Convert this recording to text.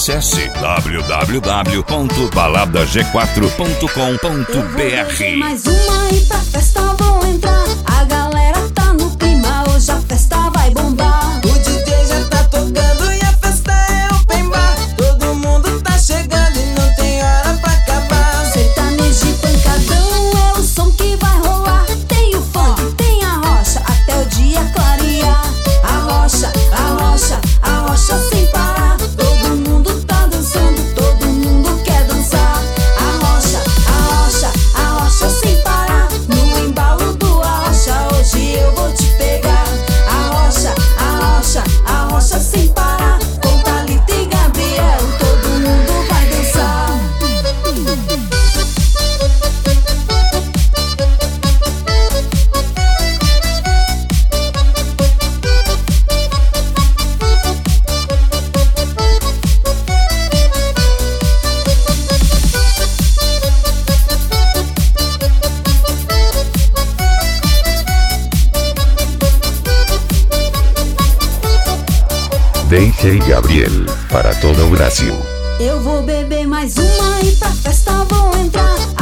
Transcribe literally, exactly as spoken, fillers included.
Acesse w w w ponto balada g quatro ponto com ponto b r. Mais uma e pra festa vou entrar. A galera tá no clima, hoje a festa vai bombar. O D J já tá tocando e a festa é open bar. Todo mundo tá chegando e não tem hora pra acabar. Sertanejo e pancadão é o som que vai rolar. Tem o funk, tem a rocha, até o dia clarear. A rocha, a rocha, a rocha sem parar. Todo mundo tá dançando, todo mundo quer dançar. A rocha, a rocha, a rocha sem parar. No embalo do Arrocha, hoje eu vou te pegar. A rocha, a rocha, a rocha sem parar. Com Thalita e Gabriel, todo mundo vai dançar. D J Gabriel, para todo o Brasil. Eu vou beber mais uma e pra festa vou entrar.